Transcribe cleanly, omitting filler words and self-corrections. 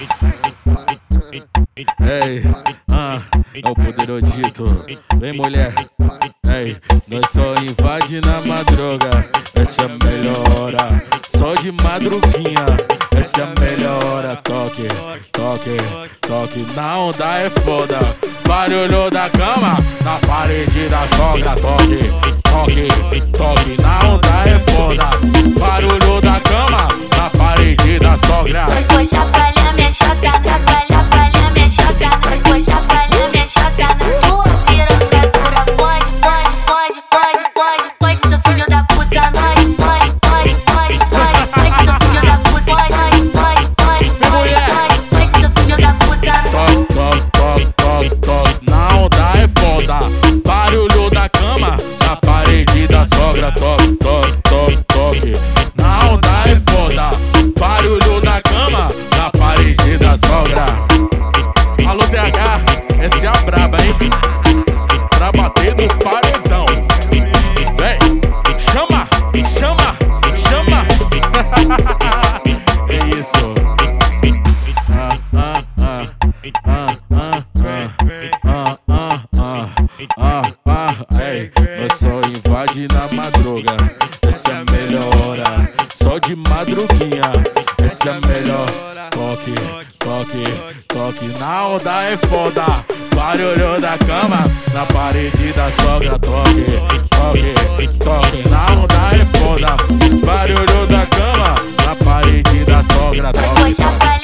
Ei, é o poderodito. Vem, mulher. Ei, nós só invade na madruga. Essa é a melhor hora. Só de madruguinha. Essa é a melhor hora. Toque, toque, toque. Na onda é foda. Barulho da cama na parede da sogra. Toque, toque, toque. Na onda é foda. Barulho da cama na parede da sogra. Nós dois chacoalha minha chota, chacoalha minha chota. Nós dois chacoalha minha chota na tua piroca dura. Pode, pode, pode, pode, pode, pode, seu filho da puta. Pode, pode, pode, pode, pode, pode, seu filho da puta. Pode, pode, pode, pode, pode, pode, seu filho da puta. Toque, toque, toque, toque. Na onda é foda. Barulho da cama na parede da sogra. Toque, toque, toque, toque. Na onda é foda. Barulho da cama na parede da sogra. Alô DH, essa é a braba, hein? Pra bater no paredão. Véi, chama, chama, chama. É isso. Ei, nós só invade na madruga. Essa é a melhor hora. Só de madruguinha. Essa é a melhor. Toque, toque, toque. Na onda é foda. Barulho da cama na parede da sogra. Toque, toque, toque. Na onda é foda. Barulho da cama na parede da sogra. Nós dois chacoalha